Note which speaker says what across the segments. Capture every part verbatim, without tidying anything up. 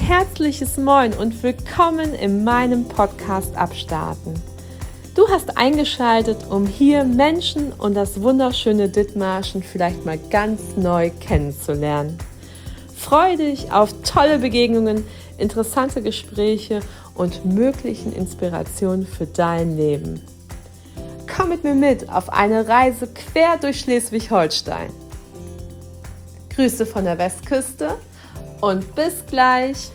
Speaker 1: herzliches Moin und willkommen in meinem Podcast Abstarten. Du hast eingeschaltet, um hier Menschen und das wunderschöne Dithmarschen vielleicht mal ganz neu kennenzulernen. Freue dich auf tolle Begegnungen, interessante Gespräche und möglichen Inspirationen für dein Leben. Komm mit mir mit auf eine Reise quer durch Schleswig-Holstein. Grüße von der Westküste und bis gleich.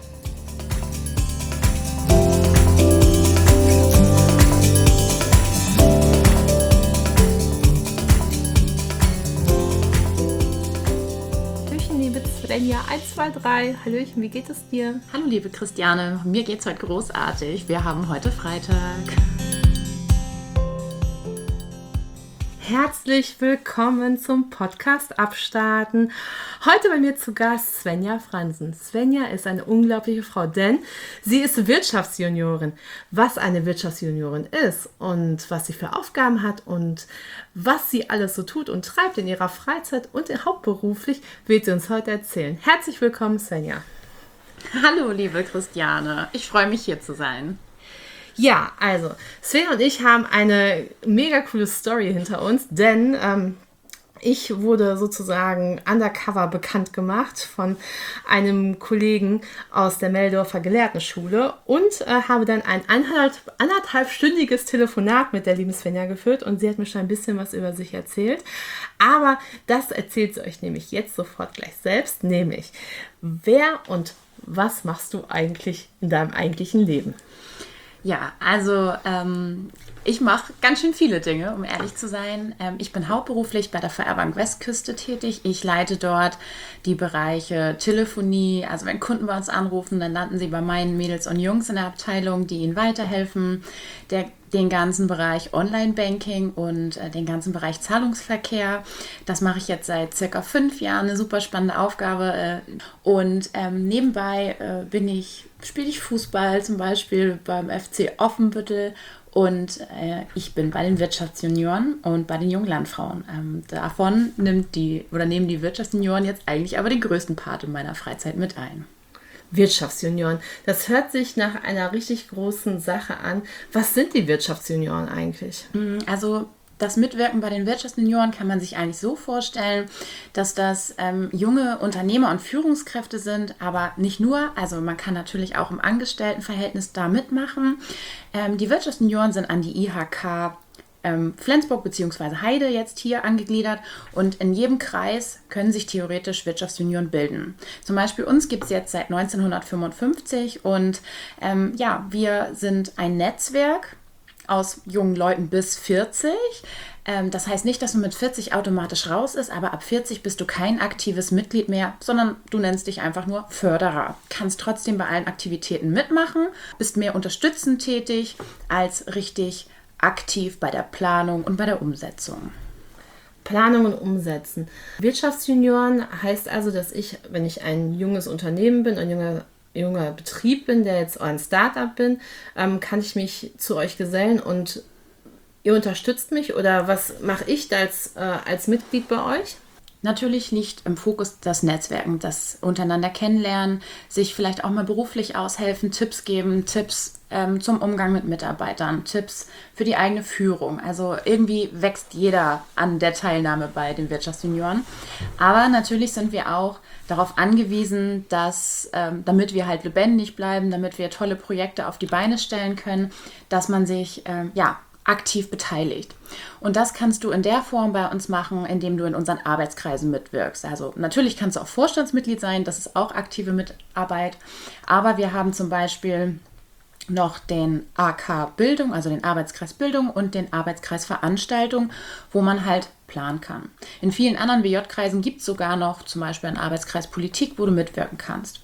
Speaker 1: Hallöchen, liebe Svenja, eins, zwei, drei. Hallöchen, wie geht es dir?
Speaker 2: Hallo liebe Christiane, mir geht's heute großartig. Wir haben heute Freitag.
Speaker 1: Herzlich willkommen zum Podcast Abstarten. Heute bei mir zu Gast Svenja Fransen. Svenja ist eine unglaubliche Frau, denn sie ist Wirtschaftsjuniorin. Was eine Wirtschaftsjuniorin ist und was sie für Aufgaben hat und was sie alles so tut und treibt in ihrer Freizeit und hauptberuflich, wird sie uns heute erzählen. Herzlich willkommen, Svenja.
Speaker 2: Hallo liebe Christiane, ich freue mich hier zu sein.
Speaker 1: Ja, also Svenja und ich haben eine mega coole Story hinter uns, denn ähm, ich wurde sozusagen undercover bekannt gemacht von einem Kollegen aus der Meldorfer Gelehrtenschule und äh, habe dann ein anderthalb, anderthalbstündiges Telefonat mit der lieben Svenja geführt und sie hat mir schon ein bisschen was über sich erzählt. Aber das erzählt sie euch nämlich jetzt sofort gleich selbst, nämlich wer und was machst du eigentlich in deinem eigentlichen Leben?
Speaker 2: Ja, also ähm, ich mache ganz schön viele Dinge, um ehrlich zu sein. Ähm, ich bin hauptberuflich bei der V R-Bank Westküste tätig. Ich leite dort die Bereiche Telefonie. Also wenn Kunden bei uns anrufen, dann landen sie bei meinen Mädels und Jungs in der Abteilung, die ihnen weiterhelfen. Der den ganzen Bereich Online-Banking und äh, den ganzen Bereich Zahlungsverkehr. Das mache ich jetzt seit circa fünf Jahren, eine super spannende Aufgabe. Äh, und ähm, nebenbei äh, bin ich, spiele ich Fußball zum Beispiel beim F C Offenbüttel und äh, ich bin bei den Wirtschaftsjunioren und bei den jungen Landfrauen. Ähm, davon nimmt die oder nehmen die Wirtschaftsjunioren jetzt eigentlich aber den größten Part in meiner Freizeit mit ein.
Speaker 1: Wirtschaftsjunioren. Das hört sich nach einer richtig großen Sache an. Was sind die Wirtschaftsjunioren eigentlich?
Speaker 2: Also das Mitwirken bei den Wirtschaftsjunioren kann man sich eigentlich so vorstellen, dass das ähm, junge Unternehmer und Führungskräfte sind, aber nicht nur. Also man kann natürlich auch im Angestelltenverhältnis da mitmachen. Ähm, die Wirtschaftsjunioren sind an die I H K Ähm, Flensburg bzw. Heide jetzt hier angegliedert und in jedem Kreis können sich theoretisch Wirtschaftsjunioren bilden. Zum Beispiel uns gibt es jetzt seit neunzehnhundertfünfundfünfzig und ähm, ja, wir sind ein Netzwerk aus jungen Leuten bis vierzig. Ähm, das heißt nicht, dass man mit vierzig automatisch raus ist, aber ab vierzig bist du kein aktives Mitglied mehr, sondern du nennst dich einfach nur Förderer. Kannst trotzdem bei allen Aktivitäten mitmachen, bist mehr unterstützend tätig als richtig aktiv bei der Planung und bei der Umsetzung.
Speaker 1: Planung und Umsetzen. Wirtschaftsjunioren heißt also, dass ich, wenn ich ein junges Unternehmen bin, ein junger, junger Betrieb bin, der jetzt ein Startup bin, ähm, kann ich mich zu euch gesellen und ihr unterstützt mich oder was mache ich da als, äh, als Mitglied bei euch?
Speaker 2: Natürlich liegt im Fokus das Netzwerken, das untereinander kennenlernen, sich vielleicht auch mal beruflich aushelfen, Tipps geben, Tipps ähm, zum Umgang mit Mitarbeitern, Tipps für die eigene Führung. Also irgendwie wächst jeder an der Teilnahme bei den Wirtschaftsjunioren. Aber natürlich sind wir auch darauf angewiesen, dass, ähm, damit wir halt lebendig bleiben, damit wir tolle Projekte auf die Beine stellen können, dass man sich, ähm, ja, aktiv beteiligt. Und das kannst du in der Form bei uns machen, indem du in unseren Arbeitskreisen mitwirkst. Also natürlich kannst du auch Vorstandsmitglied sein, das ist auch aktive Mitarbeit, aber wir haben zum Beispiel noch den A K Bildung, also den Arbeitskreis Bildung und den Arbeitskreis Veranstaltung, wo man halt planen kann. In vielen anderen W J-Kreisen gibt es sogar noch zum Beispiel einen Arbeitskreis Politik, wo du mitwirken kannst.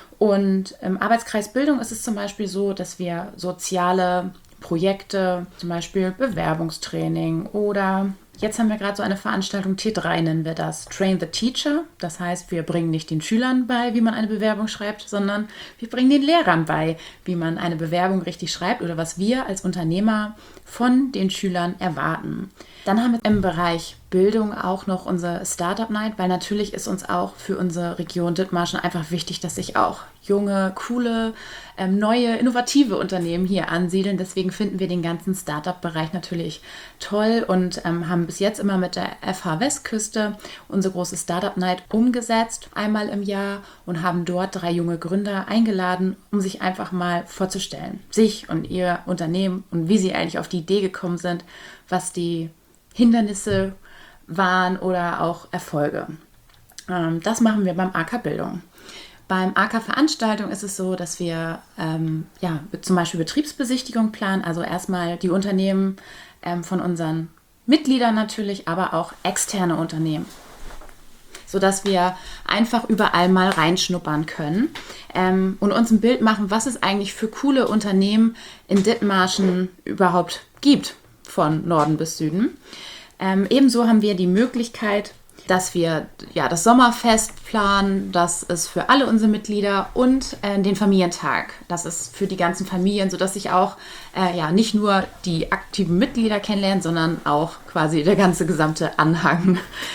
Speaker 2: Und im Arbeitskreis Bildung ist es zum Beispiel so, dass wir soziale Projekte, zum Beispiel Bewerbungstraining oder jetzt haben wir gerade so eine Veranstaltung, T drei nennen wir das, Train the Teacher. Das heißt, wir bringen nicht den Schülern bei, wie man eine Bewerbung schreibt, sondern wir bringen den Lehrern bei, wie man eine Bewerbung richtig schreibt oder was wir als Unternehmer von den Schülern erwarten. Dann haben wir im Bereich Bildung auch noch unsere Startup Night, weil natürlich ist uns auch für unsere Region Dithmarschen einfach wichtig, dass sich auch junge, coole, ähm, neue, innovative Unternehmen hier ansiedeln. Deswegen finden wir den ganzen Startup-Bereich natürlich toll und ähm, haben bis jetzt immer mit der F H Westküste unsere große Startup Night umgesetzt, einmal im Jahr, und haben dort drei junge Gründer eingeladen, um sich einfach mal vorzustellen, sich und ihr Unternehmen und wie sie eigentlich auf die Idee gekommen sind, was die Hindernisse waren oder auch Erfolge. Ähm, das machen wir beim A K Bildung. Beim A K Veranstaltung ist es so, dass wir ähm, ja, zum Beispiel Betriebsbesichtigung planen, also erstmal die Unternehmen ähm, von unseren Mitgliedern natürlich, aber auch externe Unternehmen, sodass wir einfach überall mal reinschnuppern können ähm, und uns ein Bild machen, was es eigentlich für coole Unternehmen in Dithmarschen überhaupt gibt, von Norden bis Süden. Ähm, ebenso haben wir die Möglichkeit, dass wir ja, das Sommerfest planen, das ist für alle unsere Mitglieder, und äh, den Familientag. Das ist für die ganzen Familien, sodass sich auch äh, ja, nicht nur die aktiven Mitglieder kennenlernen, sondern auch quasi der ganze gesamte Anhang.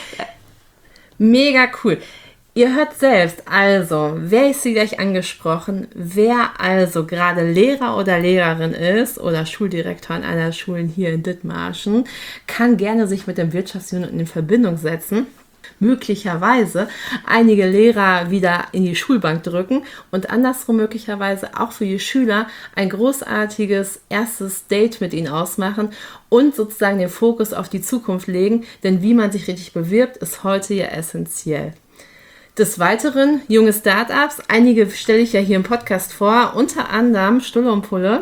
Speaker 1: Mega cool. Ihr hört selbst, also, wer ist sie gleich angesprochen, wer also gerade Lehrer oder Lehrerin ist oder Schuldirektor an einer Schule hier in Dithmarschen, kann gerne sich mit dem Wirtschaftsunion in Verbindung setzen. Möglicherweise einige Lehrer wieder in die Schulbank drücken und andersrum möglicherweise auch für die Schüler ein großartiges erstes Date mit ihnen ausmachen und sozusagen den Fokus auf die Zukunft legen, denn wie man sich richtig bewirbt, ist heute ja essentiell. Des Weiteren junge Startups, einige stelle ich ja hier im Podcast vor, unter anderem Stulle und Pulle,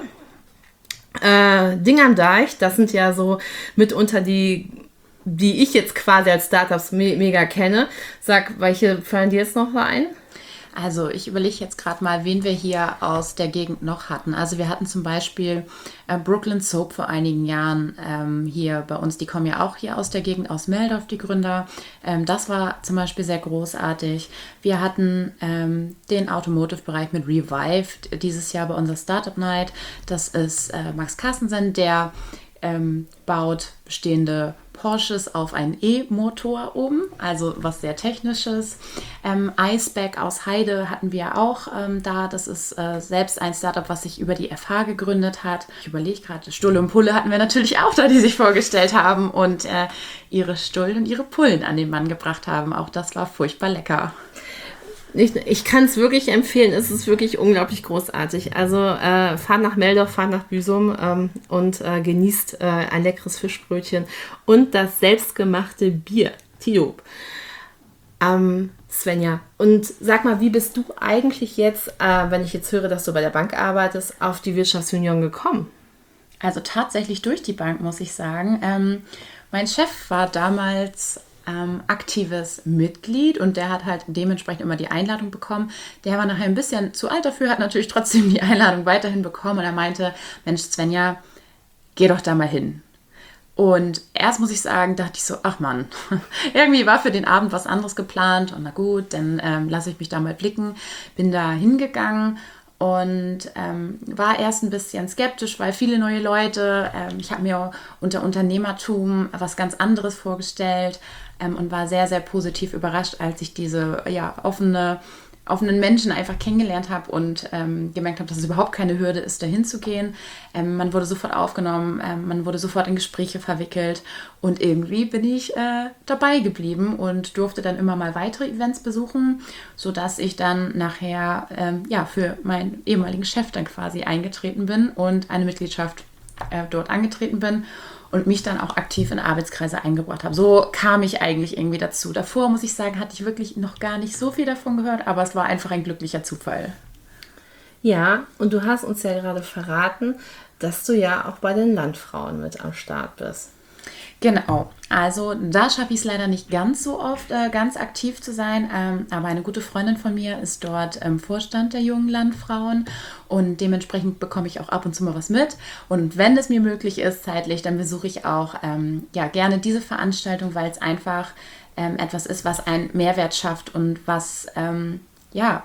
Speaker 1: äh, Ding am Deich, das sind ja so mitunter die, die ich jetzt quasi als Startups me- mega kenne. Sag, welche fallen dir jetzt noch ein?
Speaker 2: Also ich überlege jetzt gerade mal, wen wir hier aus der Gegend noch hatten. Also wir hatten zum Beispiel äh, Brooklyn Soap vor einigen Jahren ähm, hier bei uns. Die kommen ja auch hier aus der Gegend, aus Meldorf, die Gründer. Ähm, das war zum Beispiel sehr großartig. Wir hatten ähm, den Automotive-Bereich mit Revive dieses Jahr bei unserer Startup Night. Das ist äh, Max Carstensen, der ähm, baut bestehende Porsches auf einen E-Motor um, also was sehr Technisches. Ähm, Iceback aus Heide hatten wir auch ähm, da. Das ist äh, selbst ein Startup, was sich über die F H gegründet hat. Ich überlege gerade, Stulle und Pulle hatten wir natürlich auch da, die sich vorgestellt haben und äh, ihre Stullen und ihre Pullen an den Mann gebracht haben. Auch das war furchtbar lecker.
Speaker 1: Ich, ich kann es wirklich empfehlen, es ist wirklich unglaublich großartig. Also äh, fahrt nach Meldorf, fahrt nach Büsum ähm, und äh, genießt äh, ein leckeres Fischbrötchen und das selbstgemachte Bier, Tiob. Ähm, Svenja, und sag mal, wie bist du eigentlich jetzt, äh, wenn ich jetzt höre, dass du bei der Bank arbeitest, auf die Wirtschaftsunion gekommen?
Speaker 2: Also tatsächlich durch die Bank, muss ich sagen. Ähm, mein Chef war damals Ähm, aktives Mitglied und der hat halt dementsprechend immer die Einladung bekommen. Der war nachher ein bisschen zu alt dafür, hat natürlich trotzdem die Einladung weiterhin bekommen und er meinte, Mensch Svenja, geh doch da mal hin. Und erst muss ich sagen, dachte ich so, ach Mann, irgendwie war für den Abend was anderes geplant und na gut, dann ähm, lasse ich mich da mal blicken. Bin da hingegangen und ähm, war erst ein bisschen skeptisch, weil viele neue Leute, ähm, ich habe mir unter Unternehmertum was ganz anderes vorgestellt ähm, und war sehr, sehr positiv überrascht, als ich diese ja, offene, offenen Menschen einfach kennengelernt habe und ähm, gemerkt habe, dass es überhaupt keine Hürde ist, da hinzugehen. Ähm, man wurde sofort aufgenommen, ähm, man wurde sofort in Gespräche verwickelt und irgendwie bin ich äh, dabei geblieben und durfte dann immer mal weitere Events besuchen, sodass ich dann nachher ähm, ja, für meinen ehemaligen Chef dann quasi eingetreten bin und eine Mitgliedschaft äh, dort angetreten bin und mich dann auch aktiv in Arbeitskreise eingebracht habe. So kam ich eigentlich irgendwie dazu. Davor, muss ich sagen, hatte ich wirklich noch gar nicht so viel davon gehört, aber es war einfach ein glücklicher Zufall.
Speaker 1: Ja, und du hast uns ja gerade verraten, dass du ja auch bei den Landfrauen mit am Start bist.
Speaker 2: Genau, also da schaffe ich es leider nicht ganz so oft, äh, ganz aktiv zu sein, ähm, aber eine gute Freundin von mir ist dort im Vorstand der jungen Landfrauen und dementsprechend bekomme ich auch ab und zu mal was mit und wenn es mir möglich ist zeitlich, dann besuche ich auch ähm, ja, gerne diese Veranstaltung, weil es einfach ähm, etwas ist, was einen Mehrwert schafft und was ähm, ja,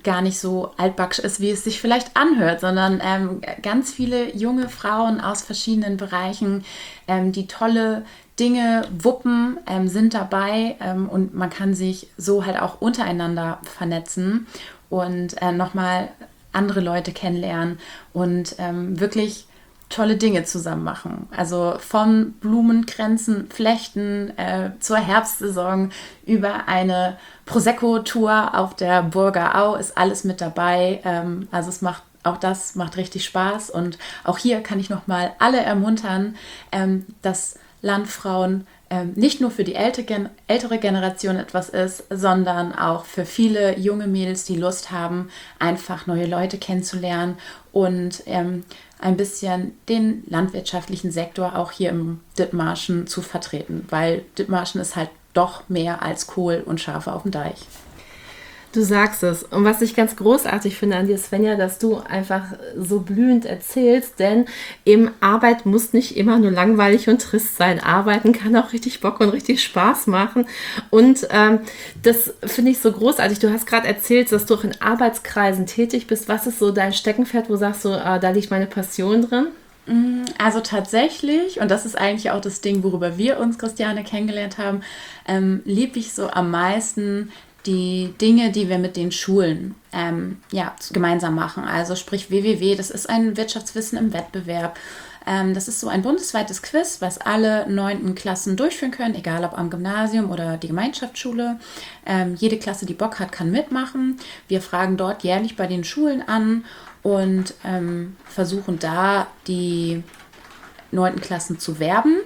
Speaker 2: gar nicht so altbacksch ist, wie es sich vielleicht anhört, sondern ähm, ganz viele junge Frauen aus verschiedenen Bereichen, ähm, die tolle Dinge wuppen, ähm, sind dabei ähm, und man kann sich so halt auch untereinander vernetzen und äh, nochmal andere Leute kennenlernen und ähm, wirklich tolle Dinge zusammen machen. Also von Blumenkränzen, Flechten äh, zur Herbstsaison über eine Prosecco-Tour auf der Burger Au ist alles mit dabei. Ähm, also es macht auch das macht richtig Spaß und auch hier kann ich nochmal alle ermuntern, ähm, dass Landfrauen ähm, nicht nur für die älte, ältere Generation etwas ist, sondern auch für viele junge Mädels, die Lust haben, einfach neue Leute kennenzulernen und ähm, ein bisschen den landwirtschaftlichen Sektor auch hier im Dithmarschen zu vertreten, weil Dithmarschen ist halt doch mehr als Kohl und Schafe auf dem Deich.
Speaker 1: Du sagst es. Und was ich ganz großartig finde an dir, Svenja, dass du einfach so blühend erzählst, denn eben Arbeit muss nicht immer nur langweilig und trist sein. Arbeiten kann auch richtig Bock und richtig Spaß machen. Und ähm, das finde ich so großartig. Du hast gerade erzählt, dass du auch in Arbeitskreisen tätig bist. Was ist so dein Steckenpferd, wo du sagst, so, äh, da liegt meine Passion drin?
Speaker 2: Also tatsächlich, und das ist eigentlich auch das Ding, worüber wir uns, Christiane, kennengelernt haben, ähm, liebe ich so am meisten die Dinge, die wir mit den Schulen ähm, ja, gemeinsam machen. Also sprich W W W, das ist ein Wirtschaftswissen im Wettbewerb. Ähm, das ist so ein bundesweites Quiz, was alle neunten Klassen durchführen können, egal ob am Gymnasium oder die Gemeinschaftsschule. Ähm, jede Klasse, die Bock hat, kann mitmachen. Wir fragen dort jährlich bei den Schulen an und ähm, versuchen da die neunten Klassen zu werben.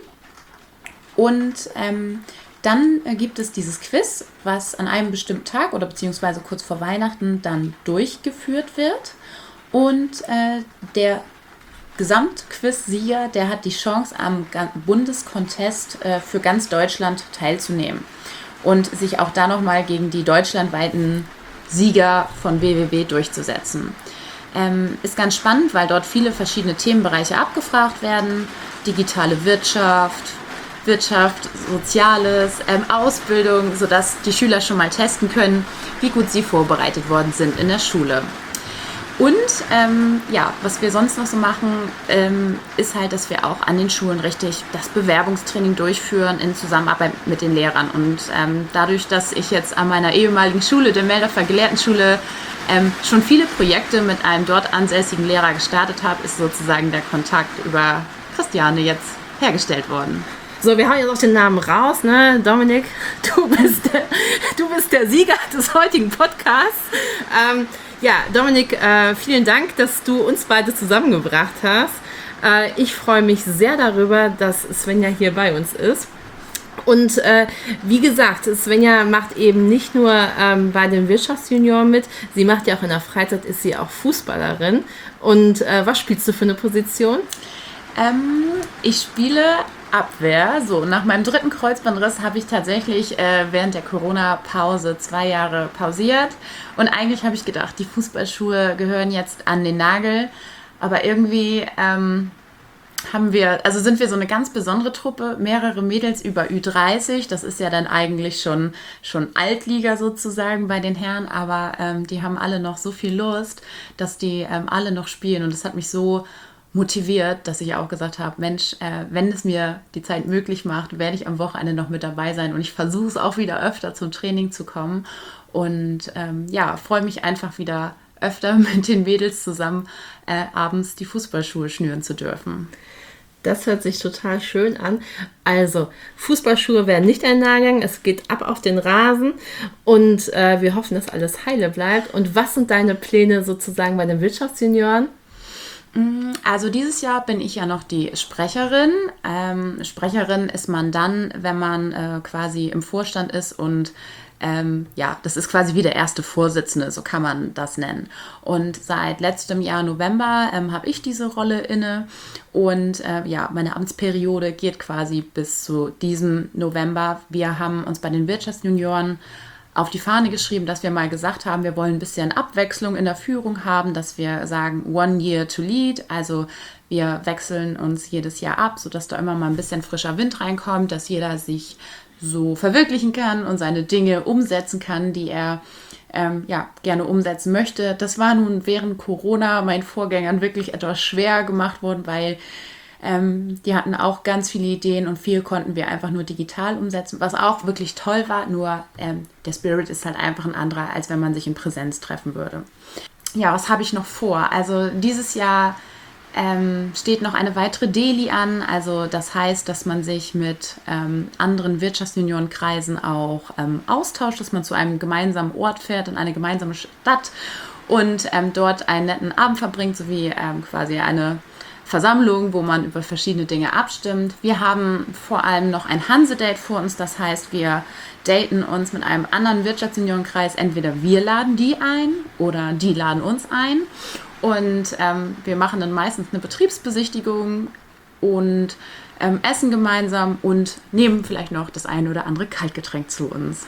Speaker 2: Und ähm, Dann äh, gibt es dieses Quiz, was an einem bestimmten Tag oder beziehungsweise kurz vor Weihnachten dann durchgeführt wird. Und äh, der Gesamtquiz-Sieger, der hat die Chance, am Bundescontest äh, für ganz Deutschland teilzunehmen und sich auch da nochmal gegen die deutschlandweiten Sieger von W W W durchzusetzen. Ähm, ist ganz spannend, weil dort viele verschiedene Themenbereiche abgefragt werden. Digitale Wirtschaft, Wirtschaft, Soziales, ähm, Ausbildung, sodass die Schüler schon mal testen können, wie gut sie vorbereitet worden sind in der Schule. Und ähm, ja, was wir sonst noch so machen, ähm, ist halt, dass wir auch an den Schulen richtig das Bewerbungstraining durchführen in Zusammenarbeit mit den Lehrern. Und ähm, dadurch, dass ich jetzt an meiner ehemaligen Schule, der Meldorfer Gelehrtenschule, ähm, schon viele Projekte mit einem dort ansässigen Lehrer gestartet habe, ist sozusagen der Kontakt über Christiane jetzt hergestellt worden.
Speaker 1: So, wir haben jetzt auch den Namen raus, ne? Dominik, du bist der, du bist der Sieger des heutigen Podcasts. Ähm, ja, Dominik, äh, vielen Dank, dass du uns beide zusammengebracht hast. Äh, ich freue mich sehr darüber, dass Svenja hier bei uns ist. Und äh, wie gesagt, Svenja macht eben nicht nur ähm, bei den Wirtschaftsjunioren mit, sie macht ja auch in der Freizeit, ist sie auch Fußballerin. Und äh, was spielst du für eine Position?
Speaker 2: Ähm, ich spiele Abwehr. So, nach meinem dritten Kreuzbandriss habe ich tatsächlich äh, während der Corona-Pause zwei Jahre pausiert. Und eigentlich habe ich gedacht, die Fußballschuhe gehören jetzt an den Nagel. Aber irgendwie ähm, haben wir, also sind wir so eine ganz besondere Truppe, mehrere Mädels über Ü dreißig. Das ist ja dann eigentlich schon, schon Altliga sozusagen bei den Herren. Aber ähm, die haben alle noch so viel Lust, dass die ähm, alle noch spielen. Und das hat mich so motiviert, dass ich auch gesagt habe, Mensch, äh, wenn es mir die Zeit möglich macht, werde ich am Wochenende noch mit dabei sein und ich versuche es auch wieder öfter zum Training zu kommen und ähm, ja, freue mich einfach wieder öfter mit den Mädels zusammen äh, abends die Fußballschuhe schnüren zu dürfen.
Speaker 1: Das hört sich total schön an. Also, Fußballschuhe werden nicht eingegangen, es geht ab auf den Rasen und äh, wir hoffen, dass alles heile bleibt. Und was sind deine Pläne sozusagen bei den Wirtschaftsjunioren?
Speaker 2: Also dieses Jahr bin ich ja noch die Sprecherin. Ähm, Sprecherin ist man dann, wenn man äh, quasi im Vorstand ist und ähm, ja, das ist quasi wie der erste Vorsitzende, so kann man das nennen. Und seit letztem Jahr November ähm, habe ich diese Rolle inne und äh, ja, meine Amtsperiode geht quasi bis zu diesem November. Wir haben uns bei den Wirtschaftsjunioren auf die Fahne geschrieben, dass wir mal gesagt haben, wir wollen ein bisschen Abwechslung in der Führung haben, dass wir sagen, one year to lead, also wir wechseln uns jedes Jahr ab, sodass da immer mal ein bisschen frischer Wind reinkommt, dass jeder sich so verwirklichen kann und seine Dinge umsetzen kann, die er ähm, ja, gerne umsetzen möchte. Das war nun während Corona meinen Vorgängern wirklich etwas schwer gemacht worden, weil ähm, die hatten auch ganz viele Ideen und viel konnten wir einfach nur digital umsetzen, was auch wirklich toll war, nur ähm, der Spirit ist halt einfach ein anderer, als wenn man sich in Präsenz treffen würde. Ja, was habe ich noch vor? Also dieses Jahr ähm, steht noch eine weitere Daily an, also das heißt, dass man sich mit ähm, anderen Wirtschaftsjuniorenkreisen auch ähm, austauscht, dass man zu einem gemeinsamen Ort fährt, in eine gemeinsame Stadt und ähm, dort einen netten Abend verbringt, sowie ähm, quasi eine Versammlung, wo man über verschiedene Dinge abstimmt. Wir haben vor allem noch ein Hanse-Date vor uns, das heißt, wir daten uns mit einem anderen Wirtschaftsjuniorenkreis. Entweder wir laden die ein oder die laden uns ein. Und ähm, wir machen dann meistens eine Betriebsbesichtigung und ähm, essen gemeinsam und nehmen vielleicht noch das eine oder andere Kaltgetränk zu uns.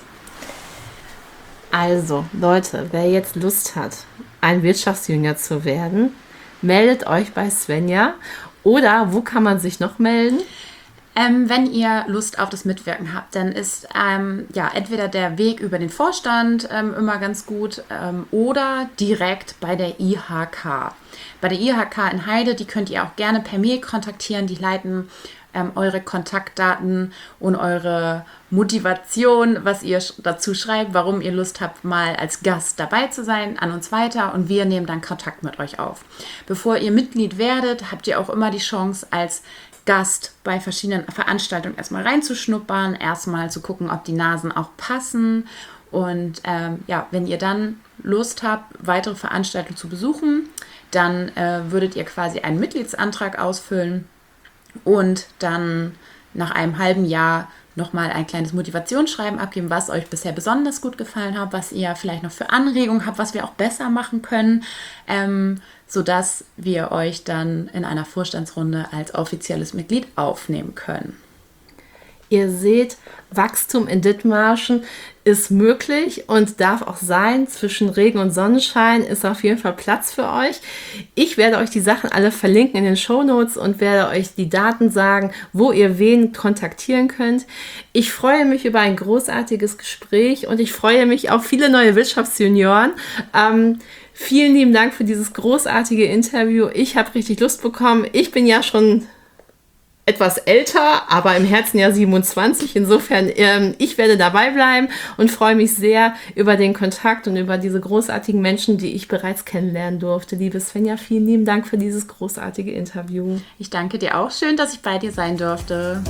Speaker 1: Also, Leute, wer jetzt Lust hat, ein Wirtschaftsjunior zu werden, meldet euch bei Svenja. Oder wo kann man sich noch melden?
Speaker 2: Ähm, wenn ihr Lust auf das Mitwirken habt, dann ist ähm, ja entweder der Weg über den Vorstand ähm, immer ganz gut ähm, oder direkt bei der I H K. Bei der I H K in Heide, die könnt ihr auch gerne per Mail kontaktieren. Die leiten ähm, eure Kontaktdaten und eure Motivation, was ihr dazu schreibt, warum ihr Lust habt, mal als Gast dabei zu sein, an uns weiter und wir nehmen dann Kontakt mit euch auf. Bevor ihr Mitglied werdet, habt ihr auch immer die Chance, als Gast bei verschiedenen Veranstaltungen erstmal reinzuschnuppern, erstmal zu gucken, ob die Nasen auch passen. Und ähm, ja, wenn ihr dann Lust habt, weitere Veranstaltungen zu besuchen, dann äh, würdet ihr quasi einen Mitgliedsantrag ausfüllen und dann nach einem halben Jahr nochmal ein kleines Motivationsschreiben abgeben, was euch bisher besonders gut gefallen hat, was ihr vielleicht noch für Anregungen habt, was wir auch besser machen können, ähm, sodass wir euch dann in einer Vorstandsrunde als offizielles Mitglied aufnehmen können.
Speaker 1: Ihr seht, Wachstum in Dithmarschen ist möglich und darf auch sein. Zwischen Regen und Sonnenschein ist auf jeden Fall Platz für euch. Ich werde euch die Sachen alle verlinken in den Shownotes und werde euch die Daten sagen, wo ihr wen kontaktieren könnt. Ich freue mich über ein großartiges Gespräch und ich freue mich auf viele neue Wirtschaftsjunioren. Ähm, vielen lieben Dank für dieses großartige Interview. Ich habe richtig Lust bekommen. Ich bin ja schon etwas älter, aber im Herzen ja siebenundzwanzig. Insofern, ähm, ich werde dabei bleiben und freue mich sehr über den Kontakt und über diese großartigen Menschen, die ich bereits kennenlernen durfte. Liebe Svenja, vielen lieben Dank für dieses großartige Interview.
Speaker 2: Ich danke dir auch. Schön, dass ich bei dir sein durfte.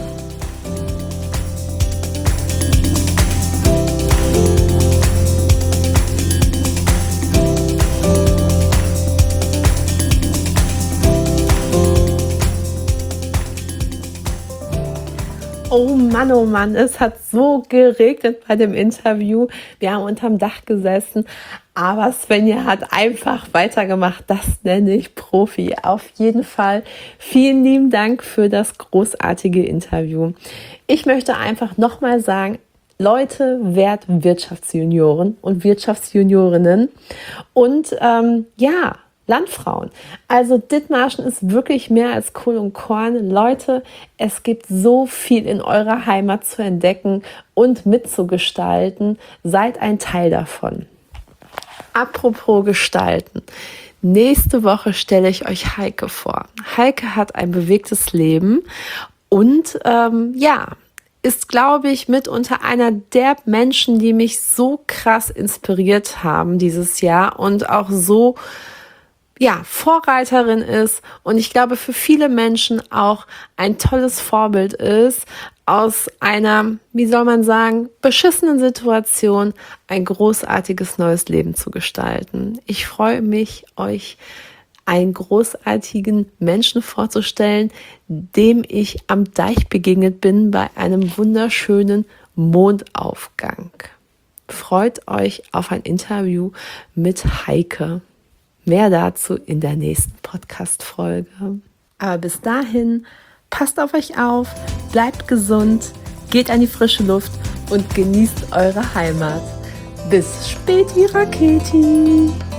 Speaker 1: Oh Mann, oh Mann, es hat so geregnet bei dem Interview. Wir haben unterm Dach gesessen, aber Svenja hat einfach weitergemacht. Das nenne ich Profi. Auf jeden Fall vielen lieben Dank für das großartige Interview. Ich möchte einfach nochmal sagen, Leute, werdet Wirtschaftsjunioren und Wirtschaftsjuniorinnen und ähm, ja, Landfrauen. Also Dithmarschen ist wirklich mehr als Kohl und Korn. Leute, es gibt so viel in eurer Heimat zu entdecken und mitzugestalten. Seid ein Teil davon. Apropos gestalten. Nächste Woche stelle ich euch Heike vor. Heike hat ein bewegtes Leben und ähm, ja, ist, glaube ich, mitunter einer der Menschen, die mich so krass inspiriert haben dieses Jahr und auch so ja, Vorreiterin ist und ich glaube für viele Menschen auch ein tolles Vorbild ist, aus einer, wie soll man sagen, beschissenen Situation ein großartiges neues Leben zu gestalten. Ich freue mich, euch einen großartigen Menschen vorzustellen, dem ich am Deich begegnet bin bei einem wunderschönen Mondaufgang. Freut euch auf ein Interview mit Heike. Mehr dazu in der nächsten Podcast-Folge. Aber bis dahin, passt auf euch auf, bleibt gesund, geht an die frische Luft und genießt eure Heimat. Bis späti, Raketi!